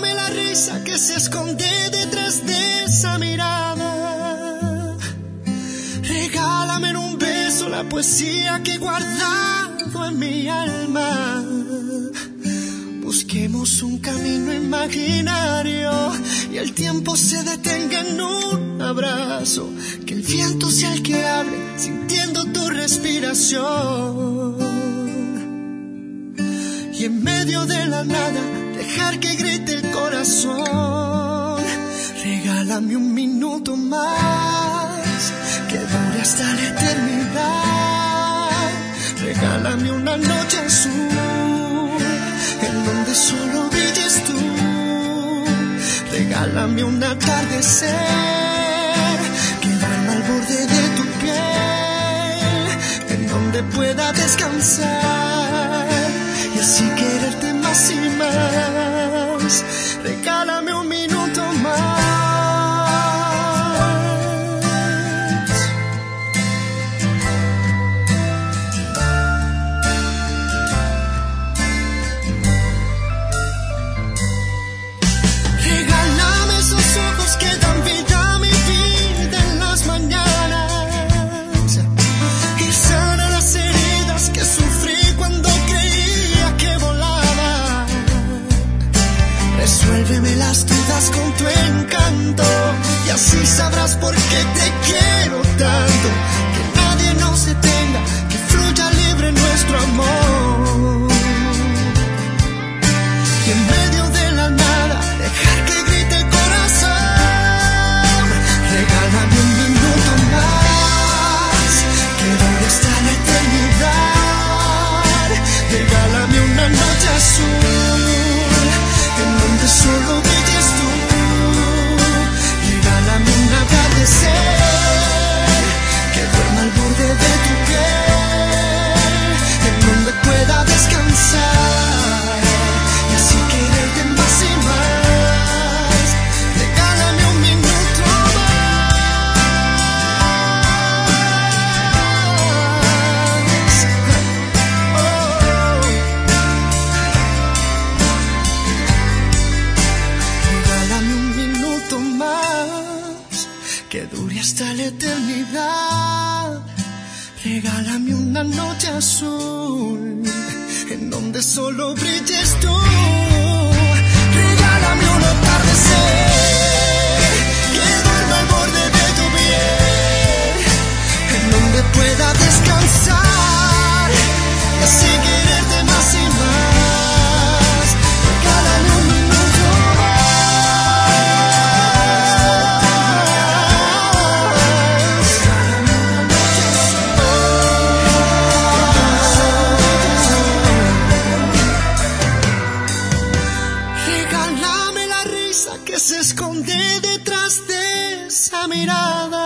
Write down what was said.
Regálame la risa que se esconde detrás de esa mirada. Regálame en un beso la poesía que he guardado en mi alma. Busquemos un camino imaginario y el tiempo se detenga en un abrazo. Que el viento sea el que hable, sintiendo tu respiración. Y en medio de la nada, dejar que grite el corazón. Regálame un minuto más, que dure hasta la eternidad. Regálame una noche azul, en donde solo brilles tú. Regálame un atardecer, que duerma al borde de tu piel, en donde pueda descansar y así quererte más y más. Regálame un minuto más. Regálame esos ojos que dan vida a mi vida en las mañanas y sana las heridas que sufrí cuando creía que volaba. Resuélveme las dudas con tu encanto y así sabrás por qué te quiero tanto. Que nadie nos detenga, que fluya libre nuestro amor. Y en medio de la nada, dejar que grite el corazón. Regálame un minuto más, que dure hasta la eternidad. Regálame una noche azul, en donde solo brilles tú. Regálame un atardecer, que duerma al borde de tu piel, en donde pueda descansar y así quererte más y más. Regálame un minuto más. Regálame un minuto más, que dure hasta la eternidad. Regálame una noche azul, en donde solo brilles tú. Regálame un atardecer, que duerma al borde de tu piel, en donde pueda descansar y así quererte más y más. Regálame un minuto más. Regálame una noche azul. Regálame la risa que se esconde detrás de esa mirada.